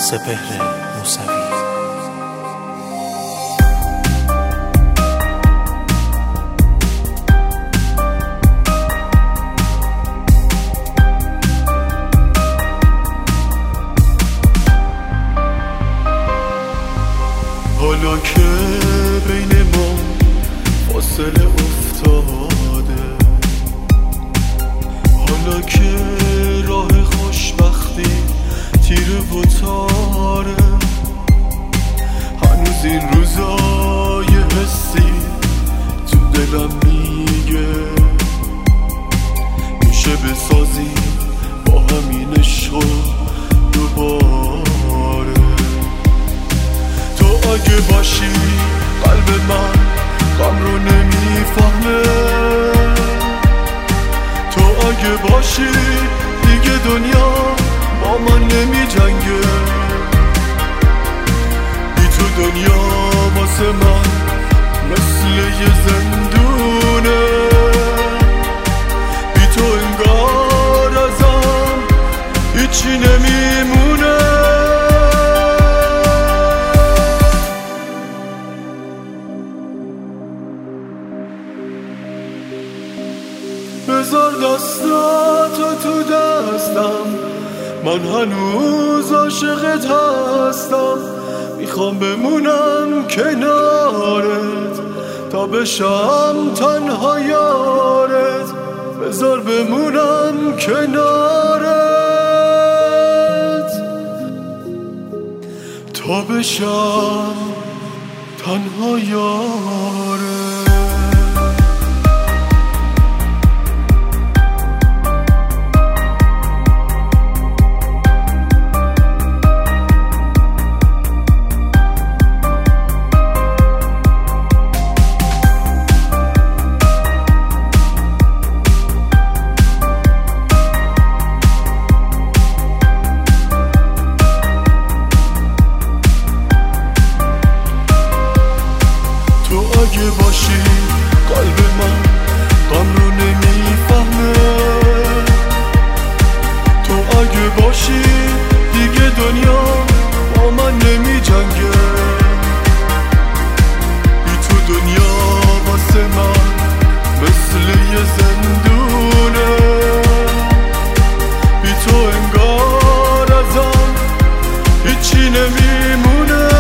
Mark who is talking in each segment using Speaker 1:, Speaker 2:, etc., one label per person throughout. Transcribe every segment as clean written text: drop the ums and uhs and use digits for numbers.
Speaker 1: سپهر موسوی.
Speaker 2: حالا که بین ما فاصله افتاده، حالا که راه خوشبختی تیره و تاره، هنوز این روزای حسی تو دلم میگه میشه بسازیم با همین عشق دوباره. تو اگه باشی قلب من غم رو نمیفهمه، تو اگه باشی دیگه دنیا با من نمی جنگه. بی تو دنیا واسه من مثل یه زندونه، بی تو انگار ازم هیچی نمیمونه. بذار دستاتو تو دستم، من هنوز عاشقت هستم، میخوام بمونم کنارت تا بشم تنها یارت. بذار بمونم کنارت تا بشم تنها یارت. اگه باشی قلب من غم رو نمیفهمه، تو اگه باشی دیگه دنیا با من نمی جنگه. بی تو دنیا واسه من مثل یه زندونه، بی تو انگار ازم هیچی نمیمونه.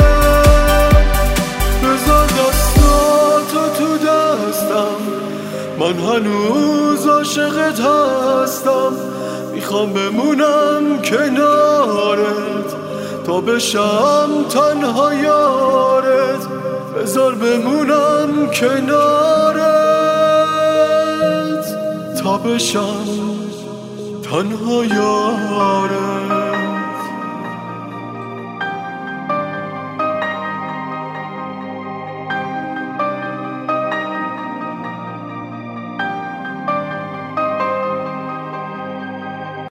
Speaker 2: من هنوز عاشقت هستم، میخوام بمونم کنارت تا بشم تنها یارت. بذار بمونم کنارت تا بشم تنها یارت.